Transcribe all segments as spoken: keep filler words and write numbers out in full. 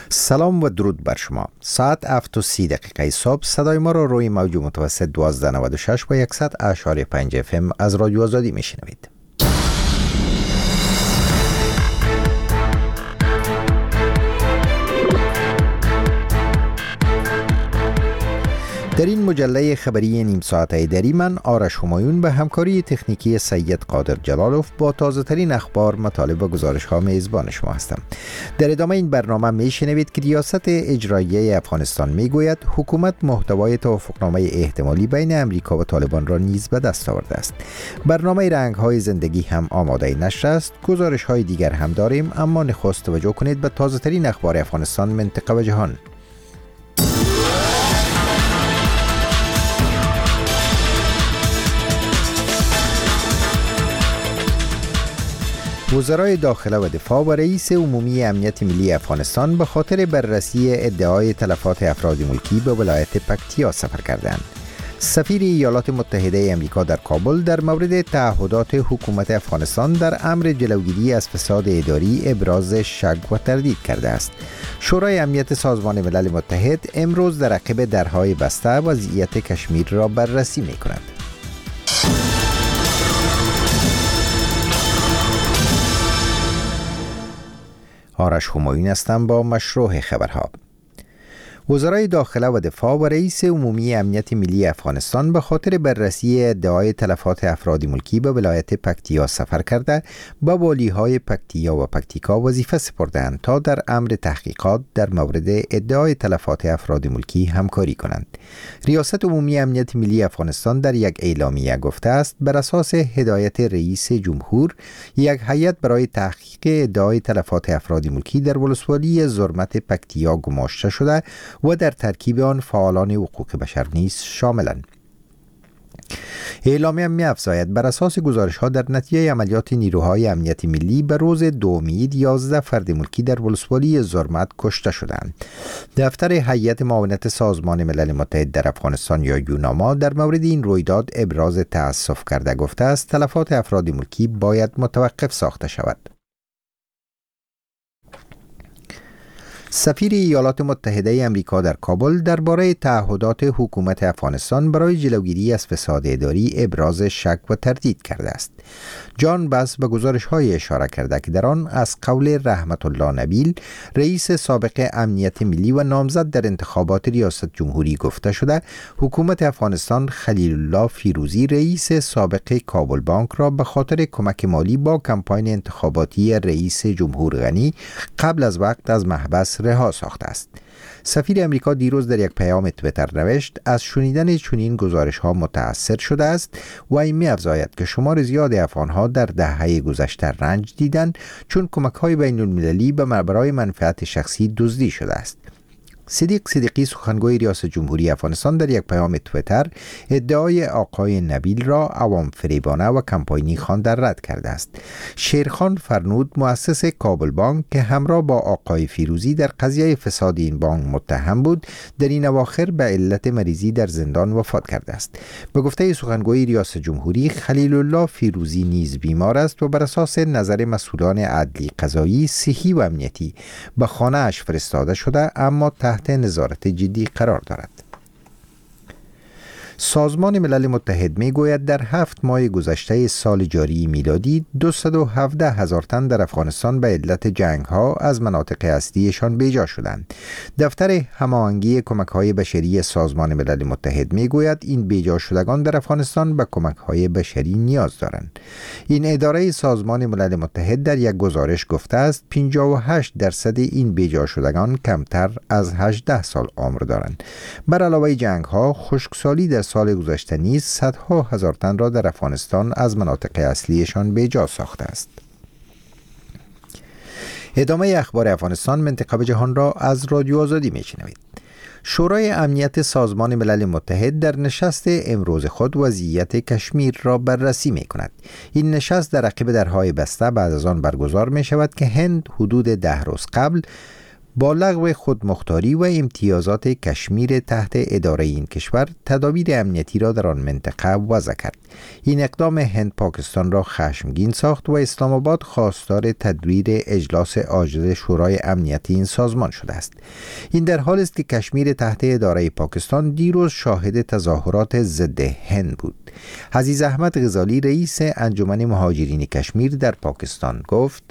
سلام و درود بر شما. ساعت هفت و سی دقیقه صبح صدای ما را روی موج متوسط دوازده نود و شش و صد اشاری پنج اف ام از رادیو آزادی میشنوید. در این مجله خبری نیم ساعته دری من آرش همایون به همکاری تکنیکی سید قادر جلالوف با تازه ترین اخبار، مطالب و گزارش ها میزبان شما هستم. در ادامه این برنامه میشنوید که ریاست اجرایی افغانستان میگوید حکومت محتوای توافقنامه احتمالی بین امریکا و طالبان را نیز به دست آورده است. برنامه رنگ های زندگی هم آماده نشر است. گزارش های دیگر هم داریم، اما نخست توجه کنید به تازه ترین اخبار افغانستان، منطقه و جهان. وزرای داخله و دفاع و رئیس عمومی امنیت ملی افغانستان به خاطر بررسی ادعای تلفات افراد ملکی به ولایت پکتیا سفر کردند. سفیر ایالات متحده آمریکا در کابل در مورد تعهدات حکومت افغانستان در امر جلوگیری از فساد اداری ابراز شک و تردید کرده است. شورای امنیت سازمان ملل متحد امروز در عقب درهای بسته وضعیت کشمیر را بررسی می‌کند. آرش همایون هستم با مشروع خبرها. وزرای داخله و دفاع و رئیس عمومی امنیت ملی افغانستان به خاطر بررسی ادعای تلفات افراد ملکی به ولایت پکتیا سفر کرده با والیهای پکتیا و پکتیکا وظیفه سپردند تا در امر تحقیقات در مورد ادعای تلفات افراد ملکی همکاری کنند. ریاست عمومی امنیت ملی افغانستان در یک اعلامیه گفته است بر اساس هدایت رئیس جمهور یک هیئت برای تحقیق ادعای تلفات افراد ملکی در ولسوالی زرمت پکتیا گماشته شده و در ترکیب آن فعالان حقوق بشر نیز شاملند. اعلامیه می‌افزاید بر اساس گزارش‌ها در نتیجه عملیات نیروهای امنیت ملی به روز دو مید یازده فرد ملکی در ولسوالی زرمت کشته شدند. دفتر هیئت معاونت سازمان ملل متحد در افغانستان یا یوناما در مورد این رویداد ابراز تأسف کرده گفته است تلفات افراد ملکی باید متوقف ساخته شود. سفیر ایالات متحده آمریکا در کابل درباره تعهدات حکومت افغانستان برای جلوگیری از فساد اداری ابراز شک و تردید کرده است. جان باس به گزارش‌های اشاره کرده که در آن از قول رحمت الله نبیل، رئیس سابق امنیت ملی و نامزد در انتخابات ریاست جمهوری گفته شده حکومت افغانستان خلیل الله فیروزی رئیس سابق کابل بانک را به خاطر کمک مالی با کمپاین انتخاباتی رئیس جمهور غنی قبل از وقت از محبس رها ساخته است. سفیر امریکا دیروز در یک پیام توییتر نوشت از شنیدن چنین گزارش‌ها متأثر شده است و این می‌افزاید که شمار زیاد افغان‌ها در دهه گذشته رنج دیدند چون کمک‌های بین‌المللی به برای منفعت شخصی دزدی شده است. صدیق صدیقی سخنگوی ریاست جمهوری افغانستان در یک پیام توییتر ادعای آقای نبیل را عوام فریبانه و کمپاینی خوانده رد کرده است. شیرخان فرنود مؤسس کابل بانک که همراه با آقای فیروزی در قضیه فساد این بانک متهم بود در این اواخر به علت مریضی در زندان وفات کرده است. به گفته سخنگوی ریاست جمهوری خلیل الله فیروزی نیز بیمار است و بر اساس نظر مسئولان عدلی قضایی صحی و امنیتی به خانه اش فرستاده شده اما تحت نظارت جدی قرار دارد. سازمان ملل متحد می گوید در هفت ماه گذشته سال جاری میلادی دویست و هفده هزار تن در افغانستان به علت جنگ ها از مناطق اصلیشان بیجا شدند. دفتر هماهنگی کمک های بشری سازمان ملل متحد می گوید این بیجا شدگان در افغانستان به کمک های بشری نیاز دارند. این اداره سازمان ملل متحد در یک گزارش گفته است پنجاه و هشت درصد این بیجا شدگان کمتر از هجده سال عمر دارند. بر علاوه جنگ ها، خشکسالی در سال گذشته نیز صدها هزار تن را در افغانستان از مناطق اصلیشان بیجا ساخته است. ادامه اخبار افغانستان، منطقه و جهان را از رادیو آزادی میشنوید. شورای امنیت سازمان ملل متحد در نشست امروز خود وضعیت کشمیر را بررسی می کند. این نشست در عقب درهای بسته بعد از آن برگزار می شود که هند حدود ده روز قبل با لغو خودمختاری و امتیازات کشمیر تحت اداره این کشور تدابیر امنیتی را در آن منطقه وضع کرد. این اقدام هند پاکستان را خشمگین ساخت و اسلام آباد خواستار تدویر اجلاس عاجل شورای امنیتی این سازمان شده است. این در حالی است که کشمیر تحت اداره پاکستان دیروز شاهد تظاهرات ضد هند بود. عزیز احمد غزالی رئیس انجمن مهاجرین کشمیر در پاکستان گفت: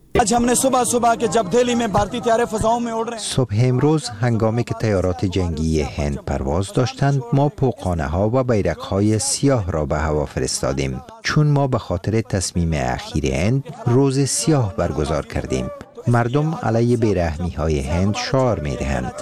صبح امروز هنگامی که طیارات جنگی هند پرواز داشتند، ما پوقانه ها و بیرق های سیاه را به هوا فرستادیم، چون ما به خاطر تصمیم اخیر هند روز سیاه برگزار کردیم. مردم علیه بیرحمی های هند شعار می دهند.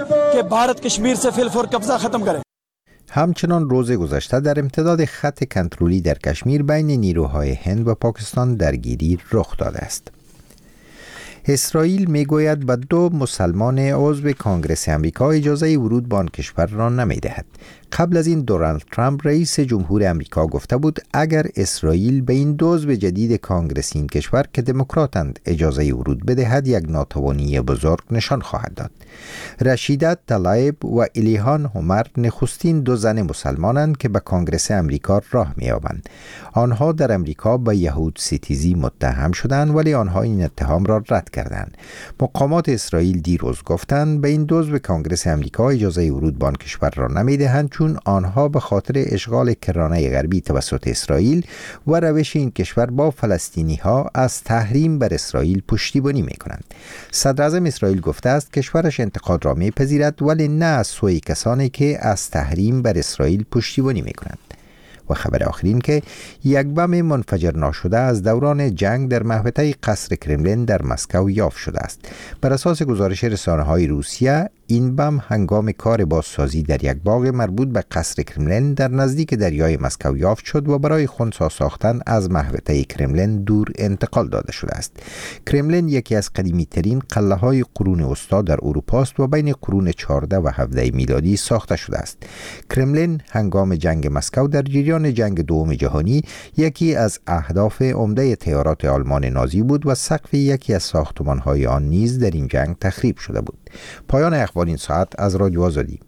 همچنان روز گذشته در امتداد خط کنترلی در کشمیر بین نیروهای هند و پاکستان درگیری رخ داده است. اسرائیل میگوید به دو مسلمان عضو کانگرس امریکا اجازه ورود به آن کشور را نمیدهد. قبل از این دونالد ترامپ رئیس جمهور امریکا گفته بود اگر اسرائیل به این دو عضو جدید کانگرس این کشور که دموکراتند اجازه ورود بدهد، یک ناتوانی بزرگ نشان خواهد داد. رشیده طلایب و الیهان عمر نخستین دو زن مسلمانند که به کانگرس امریکا راه می‌یابند. آنها در امریکا به یهود ستیزی متهم شدند، ولی آنها این اتهام را رد کردند. مقامات اسرائیل دیروز گفتند به این دو عضو کانگرس امریکا اجازه ورود به آن کشور را نمی‌دهند، چون آنها به خاطر اشغال کرانه غربی توسط اسرائیل و روش این کشور با فلسطینی ها از تحریم بر اسرائیل پشتیبانی می کنند. صدر اعظم اسرائیل گفته است کشورش انتقاد را می پذیرد، ولی نه از سوی کسانی که از تحریم بر اسرائیل پشتیبانی می کنند. و خبر آخرین که یک بم منفجر ناشده از دوران جنگ در محوطه قصر کرملین در مسکو یافت شده است. بر اساس گزارش رسانه‌های روسیه، این بم هنگام کار بازسازی در یک باغ مربوط به قصر کرملین در نزدیک دریای مسکو یافت شد و برای خنثی ساختن از محوطه کرملین دور انتقال داده شده است. کرملین یکی از قدیمی ترین قلعه‌های قرون وسطی در اروپا است و بین قرون چهارده و هفده میلادی ساخته شده است. کرملین هنگام جنگ مسکو در جریان جنگ دوم جهانی یکی از اهداف عمده تیارات آلمان نازی بود و سقف یکی از ساختمان‌های آن نیز در این جنگ تخریب شده بود. پایان اخبار این ساعت از رادیو آزادی.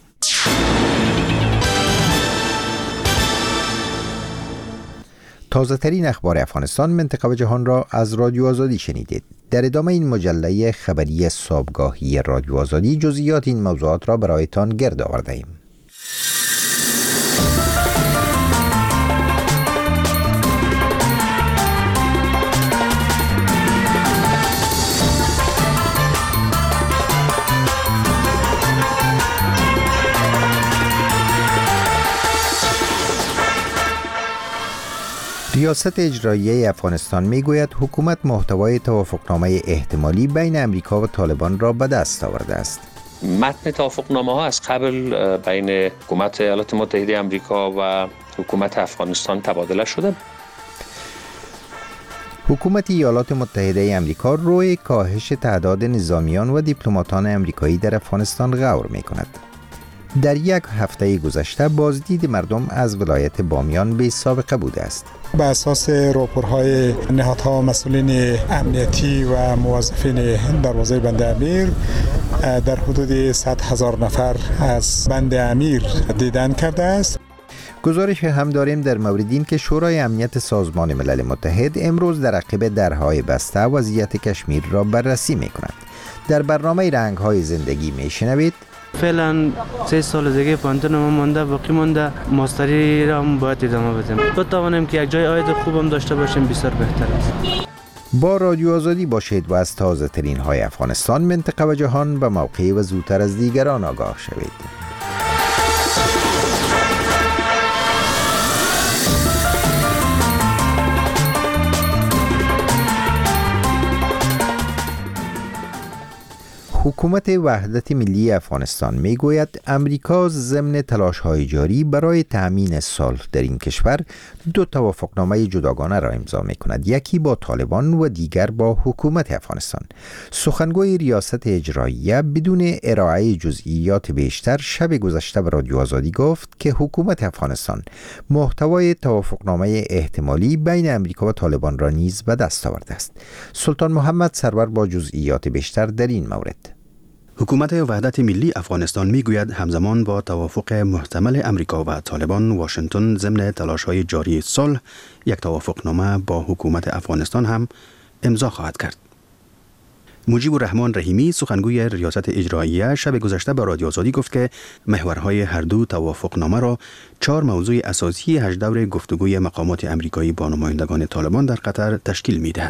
تازه ترین اخبار افغانستان، منطقه و جهان را از رادیو آزادی شنیدید. در ادامه این مجله خبری صبحگاهی رادیو آزادی جزئیات این موضوعات را برایتان گرد آورده ایم. ریاست اجراییه افغانستان میگوید حکومت محتوای توافقنامه احتمالی بین امریکا و طالبان را به دست آورده است. متن توافقنامه ها از قبل بین حکومت ایالات متحده آمریکا و حکومت افغانستان تبادله شده. حکومت ایالات متحده آمریکا روی کاهش تعداد نظامیان و دیپلماتان آمریکایی در افغانستان غور می‌کند. در یک هفته گذشته بازدید مردم از ولایت بامیان بی سابقه بوده است. به اساس راپورهای نهادها مسئولین امنیتی و موظفین دروازه بند امیر، در حدود صد هزار نفر از بند امیر دیدن کرده است. گزارش هم داریم در مورد این که شورای امنیت سازمان ملل متحد امروز در عقب درهای بسته وضعیت کشمیر را بررسی می کند. در برنامه رنگ‌های زندگی می شنوید فعلا سه سال دیگه پانتون ما مونده، باقی مونده ماستری را هم باید ادامه بدیم. بتوانیم که یک جای عاید خوبم داشته باشیم، بسیار بهتر است. با رادیو آزادی باشید و از تازه ترین های افغانستان، منطقه و جهان به موقع و زودتر از دیگران آگاه شوید. حکومت وحدت ملی افغانستان میگوید امریکا ضمن تلاش‌های جاری برای تأمین صلح در این کشور دو توافقنامه جداگانه را امضا می‌کند، یکی با طالبان و دیگر با حکومت افغانستان. سخنگوی ریاست اجراییه بدون ارائه جزئیات بیشتر شب گذشته به رادیو آزادی گفت که حکومت افغانستان محتوای توافقنامه احتمالی بین امریکا و طالبان را نیز به دست آورده است. سلطان محمد سرور با جزئیات بیشتر در این مورد. حکومت وحدت ملی افغانستان میگوید همزمان با توافق محتمل امریکا و طالبان، واشنگتن ضمن تلاش‌های جاری صلح یک توافقنامه با حکومت افغانستان هم امضا خواهد کرد. مجیب الرحمن رحیمی سخنگوی ریاست اجراییه شب گذشته به رادیو آزادی گفت که محورهای هر دو توافقنامه را چهار موضوع اساسی هشت دور گفتگوی مقامات امریکایی با نمایندگان طالبان در قطر تشکیل می‌دهد.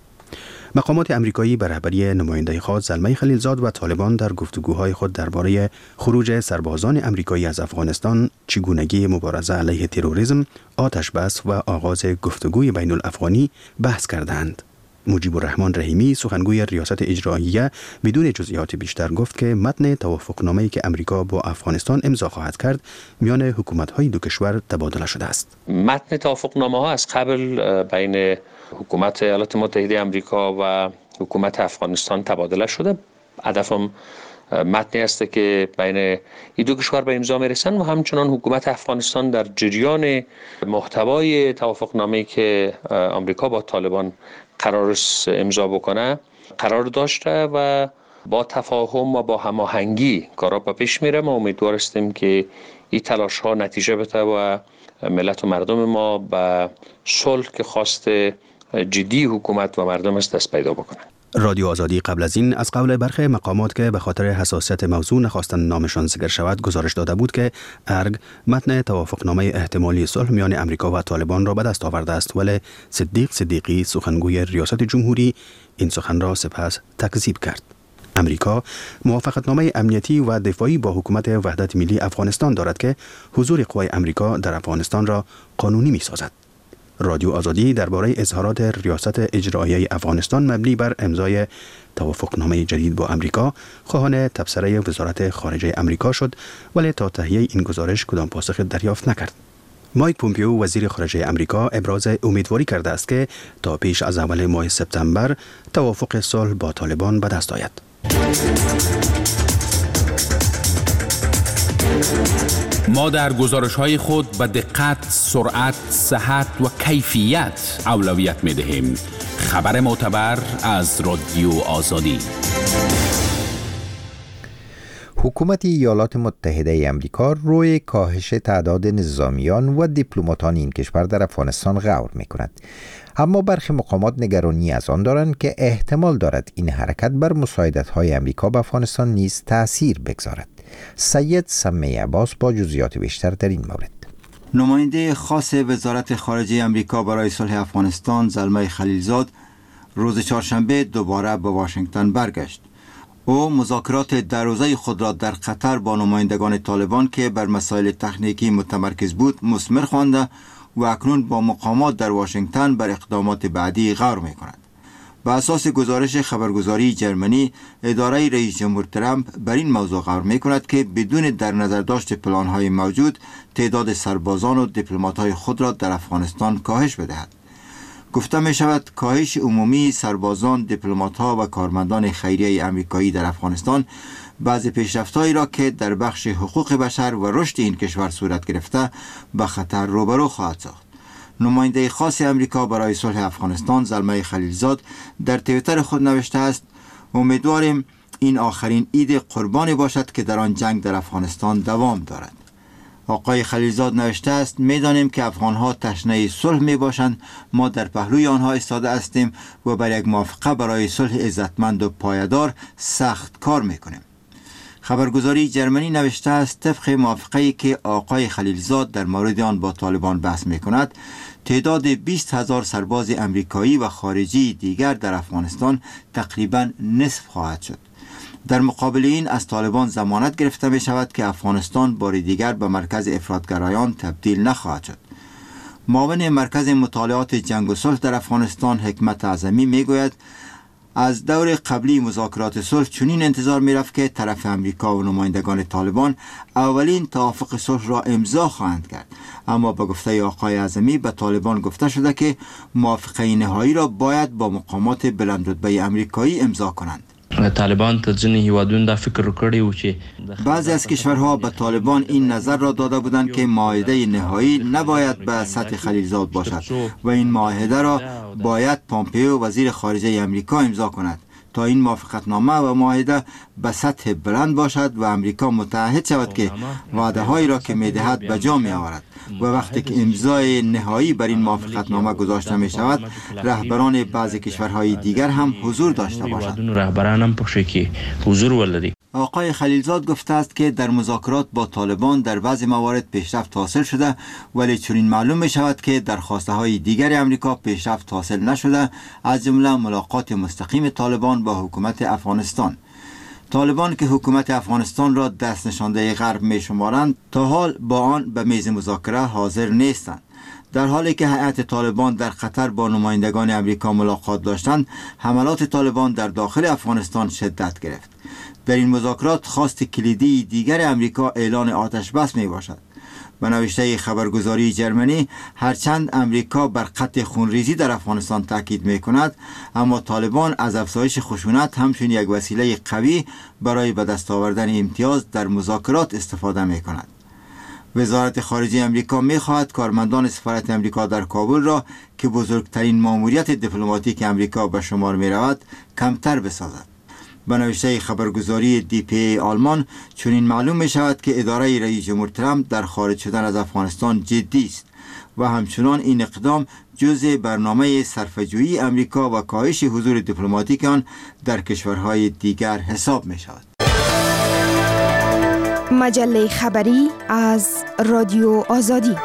مقامات امریکایی به رهبری نماینده خاص زلمه خلیلزاد و طالبان در گفتگوهای خود درباره خروج سربازان امریکایی از افغانستان، چگونگی مبارزه علیه تروریسم، آتش بس و آغاز گفتگوی بین الافغانی بحث کردند. مجیب الرحمن رحیمی سخنگوی ریاست اجراییه بدون جزئیات بیشتر گفت که متن توافقنامه‌ای که امریکا با افغانستان امضا خواهد کرد میان حکومت‌های دو کشور تبادله شده است. متن توافقنامه ها از قبل بین حکومت ایالات متحده آمریکا و حکومت افغانستان تبادله شده. هدفم متنی است که بین این دو کشور به امضا میرسن و همچنان حکومت افغانستان در جریان محتوای توافقنامه‌ای که آمریکا با طالبان قرار است امضا بکنه قرار داشته و با تفاهم و با هماهنگی کارا به پیش میره. ما امیدوار هستیم که این تلاش ها نتیجه بده و ملت و مردم ما به صلح که خواست جدی حکومت و مردم است دست پیدا بکنه. رادیو آزادی قبل از این از قول برخی مقامات که به خاطر حساسیت موضوع نخواستن نامشان ذکر شود گزارش داده بود که ارگ متن توافقنامه احتمالی صلح میان امریکا و طالبان را به دست آورده است، ولی صدیق صدیقی سخنگوی ریاست جمهوری این سخن را سپس تکذیب کرد. امریکا موافقتنامه امنیتی و دفاعی با حکومت وحدت ملی افغانستان دارد که حضور قوای امریکا در افغانستان را قانونی می‌سازد. رادیو آزادی درباره اظهارات ریاست اجراییه افغانستان مبنی بر امضای توافقنامه جدید با امریکا خواهان تبصره وزارت خارجه امریکا شد، ولی تا تهیه این گزارش کدام پاسخ دریافت نکرد. مایک پومپیو وزیر خارجه امریکا ابراز امیدواری کرده است که تا پیش از اول ماه سپتامبر توافق صلح با طالبان به دست آید. ما در گزارش‌های خود به دقت، سرعت، صحت و کیفیت اولویت می‌دهیم. خبر معتبر از رادیو آزادی. حکومت ایالات متحده آمریکا روی کاهش تعداد نظامیان و دیپلماتان این کشور در افغانستان غور می‌کند. اما برخی مقامات نگرانی از آن دارند که احتمال دارد این حرکت بر مساعدت‌های آمریکا به افغانستان نیز تأثیر بگذارد. سید سمی عباس با جزئیات بیشتر در این مورد. نماینده خاص وزارت خارجه آمریکا برای صلح افغانستان زلمه خلیلزاد روز چهارشنبه دوباره به واشنگتن برگشت. او مذاکرات در روزه خود را در قطر با نمایندگان طالبان که بر مسائل تکنیکی متمرکز بود مثمر خوانده و اکنون با مقامات در واشنگتن بر اقدامات بعدی غور می‌کند. به اساس گزارش خبرگزاری جرمنی، اداره رئیس جمهور ترامپ بر این موضوع غور می‌کند که بدون در نظر داشت پلان‌های موجود تعداد سربازان و دیپلمات‌های خود را در افغانستان کاهش بدهد. گفته می شود کاهش عمومی سربازان، دیپلمات‌ها و کارمندان خیریه آمریکایی در افغانستان بعضی پیشرفت‌هایی را که در بخش حقوق بشر و رشد این کشور صورت گرفته به خطر روبرو خواهد ساخت. نماینده خاص امریکا برای صلح افغانستان زلمه خلیلزاد در توییتر خود نوشته است: امیدواریم این آخرین عید قربانی باشد که در آن جنگ در افغانستان دوام دارد. آقای خلیلزاد نوشته است: می‌دانیم که افغان‌ها تشنه صلح می‌باشند. ما در پهلوی آنها ایستاده هستیم و بر یک موافقه برای صلح عزتمند و پایدار سخت کار می‌کنیم. خبرگزاری جرمنی نوشته است طبق موافقه‌ای که آقای خلیلزاد در مورد آن با طالبان بحث می‌کند، تعداد بیست هزار سرباز امریکایی و خارجی دیگر در افغانستان تقریباً نصف خواهد شد. در مقابل این از طالبان ضمانت گرفته می شود که افغانستان بار دیگر به مرکز افراطگرایان تبدیل نخواهد شد. معاون مرکز مطالعات جنگ و صلح در افغانستان حکمت اعظمی می گوید از دور قبلی مذاکرات صلح چنین انتظار می رفت که طرف امریکا و نمایندگان طالبان اولین توافق صلح را امضا خواهند کرد، اما به گفته آقای اعظمی به طالبان گفته شده که موافقه نهایی را باید با مقامات بلندرتبه امریکایی امضا کنند. طالبان ته ځینې هیوادونو دا فکر کړی و چې بعضی از کشورها به طالبان این نظر را داده بودند که معاهده نهایی نباید به سطح خلیلزاد باشد و این معاهده را باید پامپیو وزیر خارجه امریکا امضا کند تا این موافقتنامه و معاهده به سطح بلند باشد و امریکا متعهد شود که وعده هایی را که میدهد به جا می آورد و وقتی که امضای نهایی بر این موافقتنامه گذاشته می شود رهبران بعضی کشورهای دیگر هم حضور داشته باشند. رهبران هم پخشه که حضور ولدی. آقای خلیلزاد گفته است که در مذاکرات با طالبان در بعضی موارد پیشرفت حاصل شده، ولی چنین معلوم می شود که در خواسته های دیگر امریکا پیشرفت حاصل نشده، از جمله ملاقات مستقیم طالبان با حکومت افغانستان. طالبان که حکومت افغانستان را دست نشانده غرب می شمارند تا حال با آن به میز مذاکره حاضر نیستند. در حالی که هیئت طالبان در قطر با نمایندگان امریکا ملاقات داشتند، حملات طالبان در داخل افغانستان شدت گرفت. در این مذاکرات خواست کلیدی دیگر امریکا اعلان آتش بس می باشد. به نوشته خبرگزاری جرمنی، هرچند امریکا بر قطع خونریزی در افغانستان تاکید می کند، اما طالبان از افزایش خشونت همچون یک وسیله قوی برای به دست آوردن امتیاز در مذاکرات استفاده می کند. وزارت خارجه امریکا می خواهد کارمندان سفارت امریکا در کابل را که بزرگترین ماموریت دیپلماتیک امریکا به شمار می رود کمتر بسازد. به نوشته خبرگزاری دی پی ای آلمان، چنین معلوم می شود که اداره رئیس جمهور ترامپ در خارج شدن از افغانستان جدی است و همچنان این اقدام جزء برنامه صرفه‌جویی امریکا و کاهش حضور دیپلماتیک آن در کشورهای دیگر حساب می شود. مجله خبری از رادیو آزادی.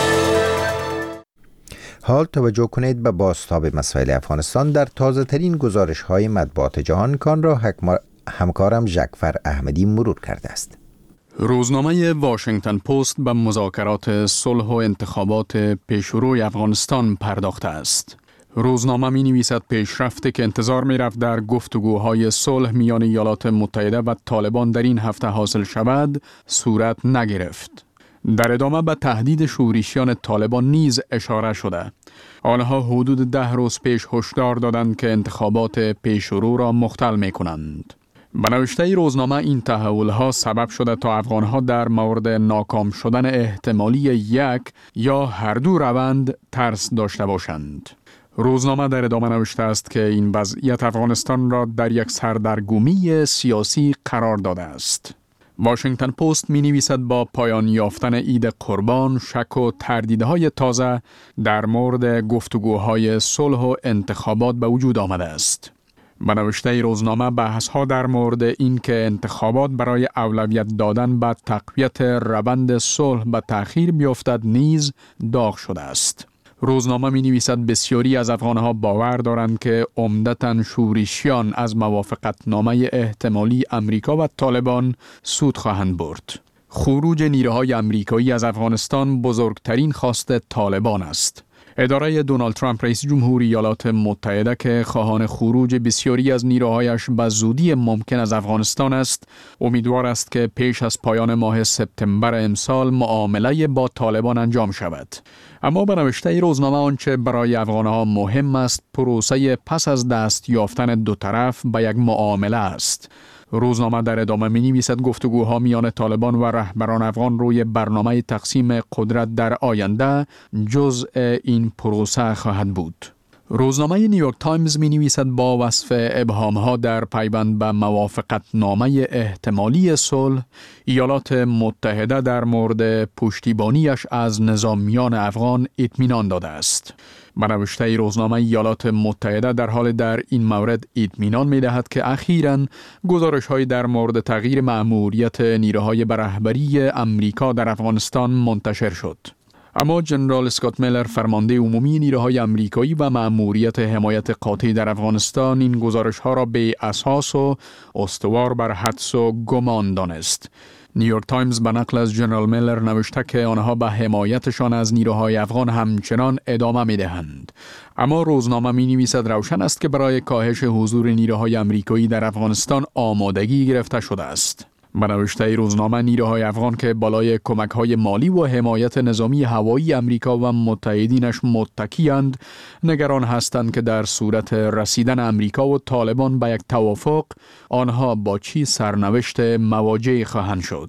حال توجه کنید به بازتاب مسائل افغانستان در تازه ترین گزارش های مطبوعات جهان کان را همکارم جعفر احمدی مرور کرده است. روزنامه واشنگتن پست به مذاکرات صلح و انتخابات پیشروی افغانستان پرداخته است. روزنامه می نویسد پیشرفتی که انتظار می رفت در گفتگوهای صلح میان ایالات متحده و طالبان در این هفته حاصل شود صورت نگرفت. در ادامه به تهدید شورشیان طالبان نیز اشاره شده. آنها حدود ده روز پیش هشدار دادند که انتخابات پیشرو را مختل می کنند. به نوشته روزنامه این تحولها سبب شده تا افغانها در مورد ناکام شدن احتمالی یک یا هر دو روند ترس داشته باشند. روزنامه در ادامه نوشته است که این وضعیت افغانستان را در یک سردرگمی سیاسی قرار داده است. واشنگتن پست می نویسد با پایان یافتن عید قربان شک و تردیدهای تازه در مورد گفتگوهای صلح و انتخابات به وجود آمده است. به نوشته روزنامه بحث‌ها در مورد این که انتخابات برای اولویت دادن به تقویت روند صلح به تأخیر بیفتد نیز داغ شده است. روزنامه می نویسد بسیاری از افغانها باور دارند که عمدتاً شورشیان از موافقتنامه احتمالی امریکا و طالبان سود خواهند برد. خروج نیروهای امریکایی از افغانستان بزرگترین خواست طالبان است. اداره دونالد ترامپ رئیس جمهور ایالات متحده که خواهان خروج بسیاری از نیروهایش به زودی ممکن از افغانستان است، امیدوار است که پیش از پایان ماه سپتامبر امسال معامله با طالبان انجام شود. اما به نوشته روزنامه آنچه برای افغانها مهم است پروسه پس از دست یافتن دو طرف به یک معامله است. روزنامه در ادامه می نویسد گفتگوها میان طالبان و رهبران افغان روی برنامه تقسیم قدرت در آینده جزء این پروسه خواهد بود. روزنامه نیویورک تایمز می نویسد با وصف ابهامها در پیوند به موافقتنامه احتمالی صلح، ایالات متحده در مورد پشتیبانیش از نظامیان افغان اطمینان داده است. به نوشته روزنامه ایالات متحده در حال در این مورد اطمینان می دهد که اخیراً گزارش‌های در مورد تغییر مأموریت نیروهای به رهبری امریکا در افغانستان منتشر شد. اما جنرال اسکات میلر فرمانده عمومی نیروهای امریکایی و مأموریت حمایت قاطع در افغانستان این گزارش‌ها را به اساس و استوار بر حدس و گمان دانست. نیویورک تایمز به نقل از جنرال میلر نوشته که آنها به حمایتشان از نیروهای افغان همچنان ادامه می‌دهند. اما روزنامه می‌نویسد روشن است که برای کاهش حضور نیروهای امریکایی در افغانستان آمادگی گرفته شده است. به نوشته روزنامه نیروهای افغان که بالای کمک‌های مالی و حمایت نظامی هوایی امریکا و متحدینش متکی‌اند، نگران هستند که در صورت رسیدن امریکا و طالبان به یک توافق، آنها با چی سرنوشت مواجه خواهند شد.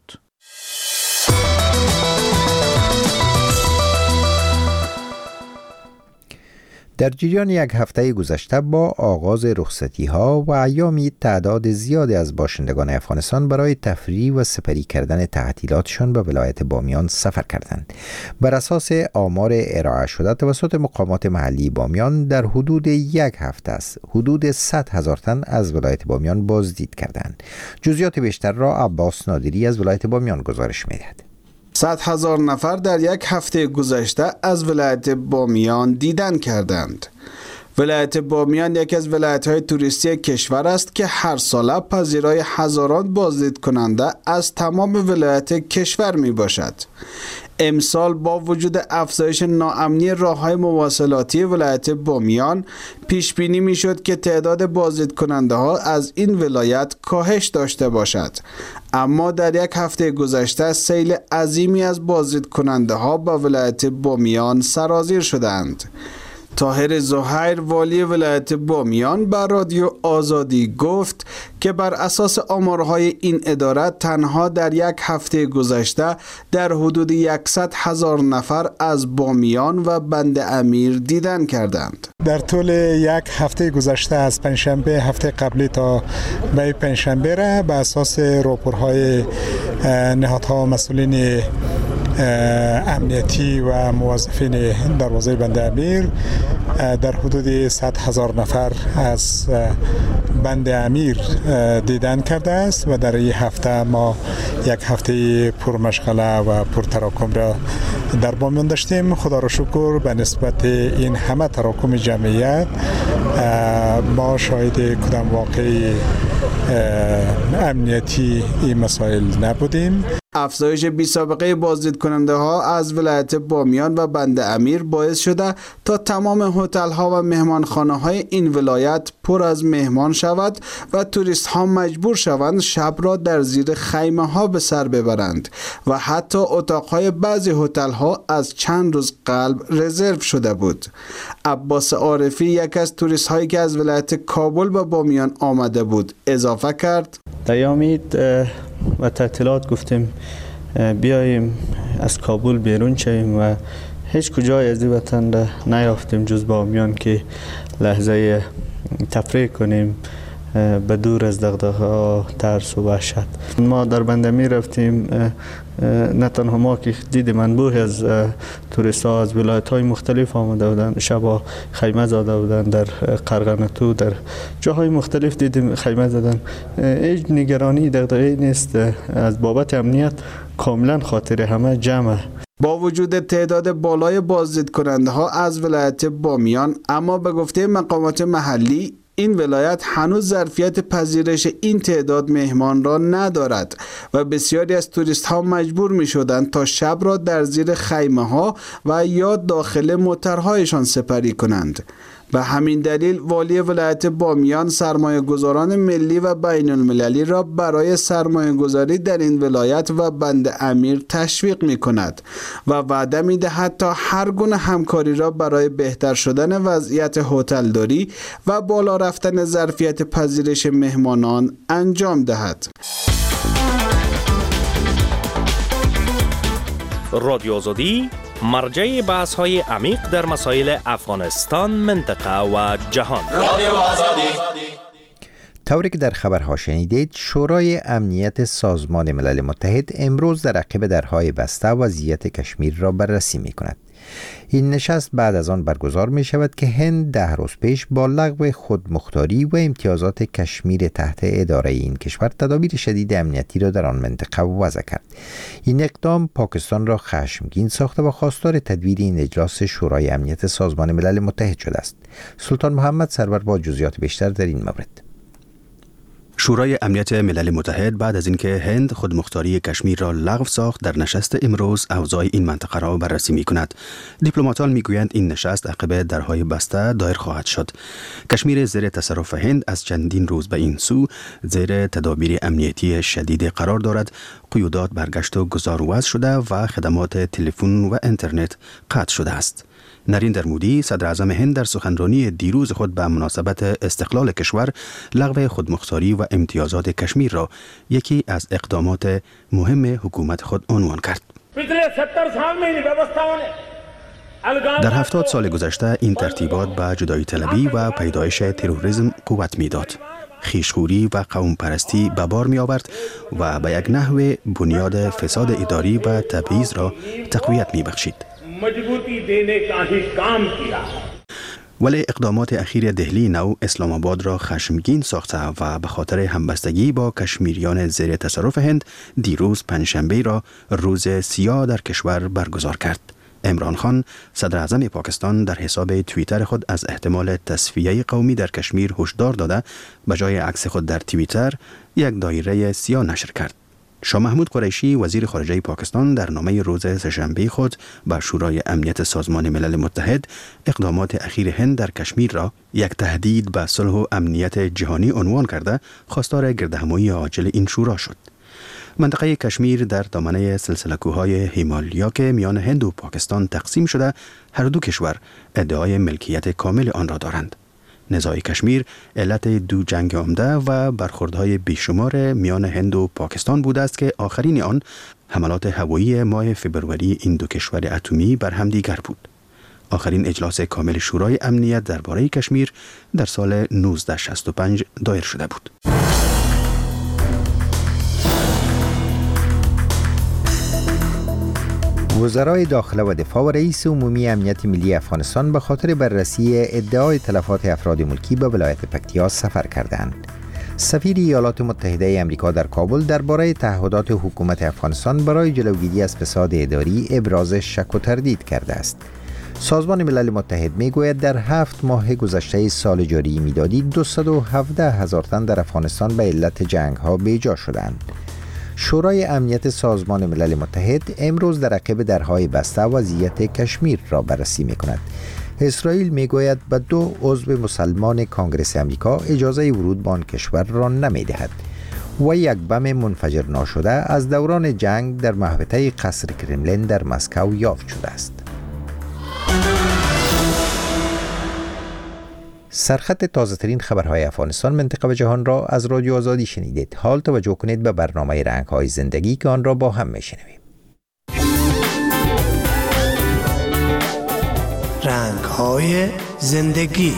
در جریان یک هفته گذشته با آغاز رخصتی ها و ایامی تعداد زیادی از باشندگان افغانستان برای تفریح و سپری کردن تعطیلاتشان به ولایت بامیان سفر کردند. بر اساس آمار ارائه شده توسط مقامات محلی بامیان در حدود یک هفته است حدود صد هزار تن از ولایت بامیان بازدید کردند. جزئیات بیشتر را عباس نادری از ولایت بامیان گزارش می‌دهد. صد هزار نفر در یک هفته گذشته از ولایت بامیان دیدن کردند. ولایت بامیان یکی از ولایت‌های توریستی کشور است که هر ساله پذیرای هزاران بازدید کننده از تمام ولایت کشور می باشد. امسال با وجود افزایش ناامنی راه‌های مواصلاتی ولایت بامیان پیش بینی می‌شد که تعداد بازدید کننده ها از این ولایت کاهش داشته باشد، اما در یک هفته گذشته سیل عظیمی از بازدید کننده ها به ولایت بامیان سرازیر شدند. طاهر زهیر والی ولایت بامیان بر رادیو آزادی گفت که بر اساس آمارهای این اداره تنها در یک هفته گذشته در حدود صد هزار نفر از بامیان و بند امیر دیدن کردند. در طول یک هفته گذشته از پنجشنبه هفته قبلی تا به پنجشنبه را به اساس راپورهای نهادها و مسئولین امنیتی و موظفین دروازه بند امیر در حدود صد هزار نفر از بند امیر دیدن کرده است و در این هفته ما یک هفته پرمشغله و پرتراکم را در بامیان داشتیم. خدا را شکر به نسبت این همه تراکم جمعیت ما شاهد کدام واقعی امنیتی این مسائل نبودیم. افزایش بی سابقه بازدید کننده ها از ولایت بامیان و بند امیر باعث شده تا تمام هتل ها و مهمانخانه های این ولایت پر از مهمان شود و توریست ها مجبور شوند شب را در زیر خیمه ها به سر ببرند و حتی اتاق های بعضی هتل ها از چند روز قبل رزرو شده بود. عباس عارفی یک از توریست هایی که از ولایت کابل به بامیان آمده بود اضافه کرد: دیامید و تعطیلات گفتیم بیاییم از کابل بیرون شویم و هیچ کجای از این وطن را نیافتیم جز بامیان که لحظه تفریح کنیم به دور از دغدغه‌ها، ترس و وحشت. ما در بند امیر رفتیم، نه تنها ما که دیدیم انبوه از توریست ها از ولایت های مختلف آمده بودند، شبا خیمه زده بودند در قرغنتو، در جاهای مختلف دیدیم خیمه زدن. هیچ نگرانی دغدغه‌ای نیست، از بابت امنیت کاملا خاطر همه جمع. با وجود تعداد بالای بازدید کننده ها از ولایت بامیان، اما به گفته مقامات محلی این ولایت هنوز ظرفیت پذیرش این تعداد مهمان را ندارد و بسیاری از توریست ها مجبور می شدند تا شب را در زیر خیمه ها و یا داخل موترهایشان سپری کنند. به همین دلیل والی ولایت بامیان سرمایه گذاران ملی و بین المللی را برای سرمایه گذاری در این ولایت و بند امیر تشویق می کند و وعده می دهد تا هر گونه همکاری را برای بهتر شدن وضعیت هتلداری و بالا رفتن ظرفیت پذیرش مهمانان انجام دهد. رادیو آزادی مرجع بحث های عمیق در مسائل افغانستان، منطقه و جهان. رادیو آزادی. طوری که در خبرها شنیدید، شورای امنیت سازمان ملل متحد امروز در عقب درهای بسته وضعیت کشمیر را بررسی می کند. این نشست بعد از آن برگزار می شود که هند ده روز پیش با لغو خودمختاری و امتیازات کشمیر تحت اداره این کشور تدابیر شدید امنیتی را در آن منطقه وضع کرد. این اقدام پاکستان را خشمگین ساخته و خواستار تدویر این اجلاس شورای امنیت سازمان ملل متحد شده است. سلطان محمد سرور با جزئیات بیشتر در این مورد. شورای امنیت ملل متحد بعد از اینکه هند خودمختاری کشمیر را لغو ساخت، در نشست امروز اوضاع این منطقه را بررسی می کند. دیپلماتان می گویند این نشست عقب درهای بسته دایر خواهد شد. کشمیر زیر تصرف هند از چندین روز به این سو زیر تدابیر امنیتی شدید قرار دارد. قیودات برگشت و گذار وضع شده و خدمات تلفن و اینترنت قطع شده است. نرین درمودی صدر اعظم هند در سخنرانی دیروز خود به مناسبت استقلال کشور لغو خودمختاری و امتیازات کشمیر را یکی از اقدامات مهم حکومت خود عنوان کرد. पिछले सत्तर साल में इन व्यवस्थाओं ने در هفتاد سال گذشته این ترتیبات به جدایی طلبی و پیدایش تروریسم قوت میداد. خویشخوری و قوم پرستی به بار می آورد و به یک نحو بنیاد فساد اداری و تبعیض را تقویت می بخشید. ولی اقدامات اخیر دهلی نو اسلام آباد را خشمگین ساخته و به خاطر همبستگی با کشمیریان زیر تصرف هند دیروز پنجشنبه را روز سیاه در کشور برگزار کرد. عمران خان صدر اعظم پاکستان در حساب توییتر خود از احتمال تصفیه قومی در کشمیر هشدار داده به جای عکس خود در توییتر یک دایره سیاه نشر کرد. شاه محمود قریشی وزیر خارجه پاکستان در نامه روز سه‌شنبه خود به شورای امنیت سازمان ملل متحد اقدامات اخیر هند در کشمیر را یک تهدید به صلح و امنیت جهانی عنوان کرده خواستار گردهمایی عاجل این شورا شد. منطقه کشمیر در دامنه سلسله کوههای هیمالیا که میان هند و پاکستان تقسیم شده، هر دو کشور ادعای ملکیت کامل آن را دارند. نزاع کشمیر علت دو جنگ عمده و برخوردهای بیشمار میان هند و پاکستان بوده است که آخرین آن حملات هوایی ماه فبروری این دو کشور اتمی بر همدیگر بود. آخرین اجلاس کامل شورای امنیت درباره کشمیر در سال نوزده شصت و پنج دایر شده بود. وزرای داخله و دفاع و رئیس عمومی امنیت ملی افغانستان به خاطر بررسی ادعای تلفات افراد ملکی به ولایت پکتیا سفر کردند. سفیر ایالات متحده آمریکا در کابل درباره تعهدات حکومت افغانستان برای جلوگیری از فساد اداری ابراز شک و تردید کرده است. سازمان ملل متحد میگوید در هفت ماه گذشته سال جاری میلادی دویست و هفده هزار تن در افغانستان به علت جنگ ها بیجا شدند. شورای امنیت سازمان ملل متحد امروز در عقب درهای بسته وضعیت کشمیر را بررسی می کند. اسرائیل می گوید به دو عضو مسلمان کانگرس امریکا اجازه ورود به آن کشور را نمی دهد و یک بم منفجر ناشده از دوران جنگ در محوطه قصر کرملین در مسکو یافت شده است. سرخط تازه ترین خبرهای افغانستان، منطقه و جهان را از رادیو آزادی شنیدید. حال توجه کنید به برنامه رنگ‌های زندگی که آن را با هم میشنویم. رنگ‌های زندگی.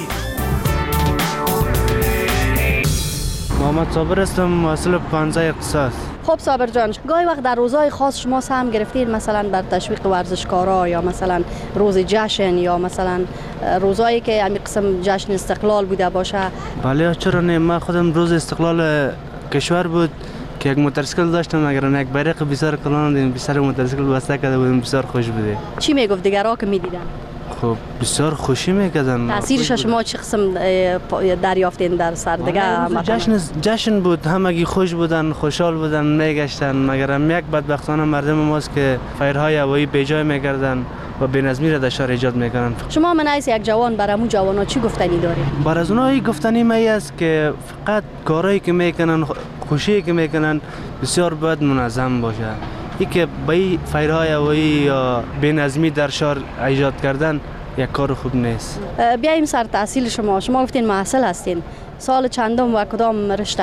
محمد صابر هستم، محصل پانزده اقتصاد. خب صابر جان، گاهی وقت در روزهای خاص شما سهم گرفتید، مثلا بر تشویق ورزشکارا یا مثلا روز جشن یا مثلا روزایی که همین قسم جشن استقلال بوده باشه؟ بله چرا نه، من خودم روز استقلال کشور بود که یک موتورسیکل داشتم، اگر یک بیرق بسیار کلان دیدم، بسیار موتورسیکل بسته کرده بودم، بسیار خوش بوده. چی میگفت دیگرها که میدیدن؟ خب بسیار خوشی میکردن. تاثیرش شما چه قسم دریافتین در سر دیگه؟ جشن جشن بود، همگی خوش بودن، خوشحال بودن، میگشتن، مگر هم یک بدبختانه مردم ماست که فیرهای هوایی بیجای میکردن و بی‌نظمی را در شهر ایجاد میکنن. شما من از یک جوان برامو جوانا چی گفتنی داری؟ بر از اونها گفتنی می است که فقط کارهایی که میکنن، خوشی که میکنن بسیار باید منظم باشه. ای که با این فیرهای هوایی یا بی‌نظمی در شهر ایجاد کردن یک کار خوب نیست. بیاییم سر تحصیل شما. شما گفتین محصل هستین، سال چندم و کدام رشته؟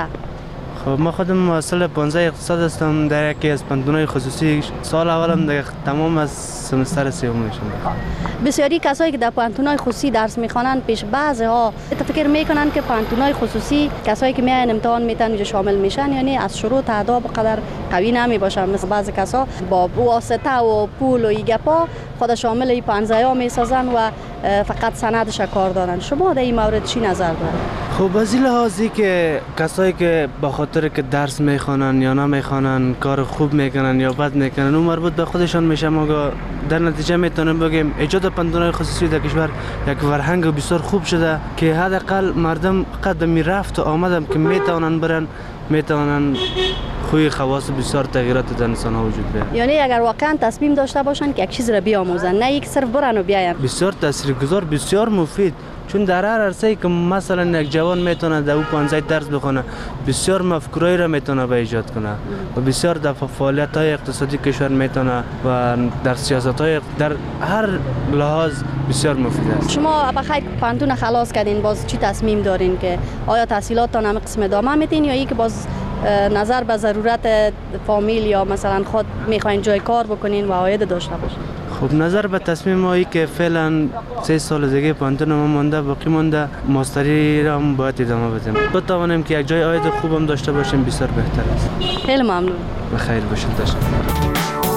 خب ما خودم محصل پانزده اقتصاد هستم در یکی از پانتونای خصوصی. سال اولم در تمام از سمستر سوم میشم. بسیاری کسایی که در پانتونای خصوصی درس میخوانند پیش بعضی ها فکر میکنن که پانتونای خصوصی کسایی که میاین امتحان میتن اونجا شامل میشن، یعنی از شروط آداب قدر قوی نمی باشن. مثل بعضی کسا با واسطه و پول و ایگپا خود شامل این پانزده ها میسازن و فقط سندش کار دارن. شما در این مورد چی نظر دارید؟ خب از این لحاظی که کسایی که با خاطر که درس میخوانن یا نمیخوانن کار خوب میکنن یا بد میکنن اون مربوط به خودشان میشه. ما در نتیجه میتونیم بگیم ایجاد پانتونای خصوصی در کشور یک فرهنگ بسیار خوب شده که حداقل مردم قدمی رفت و آمدن که میتونن برن، میتونن خوی خواص بسیار تغییرات در انسان ها وجود بیاره. یعنی اگر واقعا تصمیم داشته باشن که یک چیز را بیاموزن، نه یک صرف برن و بیاین. بسیار تاثیرگذار، بسیار مفید. چون در هر عرصه‌ای که مثلا یک جوان میتونه در او پانزده درس بخونه، بسیار مفکورایی را میتونه به ایجاد کنه و بسیار در فعالیت‌های اقتصادی کشور میتونه و در سیاست‌های در هر لحاظ بسیار مفید است. شما بخیر پانتون خلاص کردین، باز چی تصمیم دارین که آیا تحصیلاتتان هم قسم ادامه میدین یا ای که باز نظر به ضرورت فامیل یا مثلا خود میخواین جای کار بکنین و عاید داشته باشین؟ خب نظر به تصمیم هایی که فعلا سه سال دیگه پانتون ما مونده، باقی مونده ماستری را هم باید ادامه بدیم. بتوانیم که یک جای عاید خوبم داشته باشیم بسیار بهتر است. خیلی ممنون. بخیر باشید. تشکر.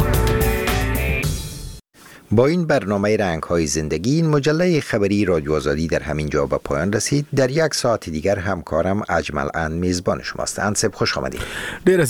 با این برنامه رنگ‌های زندگی این مجله خبری رادیو آزادی در همین جا به پایان رسید. در یک ساعت دیگر همکارم اجمل اند میزبان شماست. انصب خوش آمدید.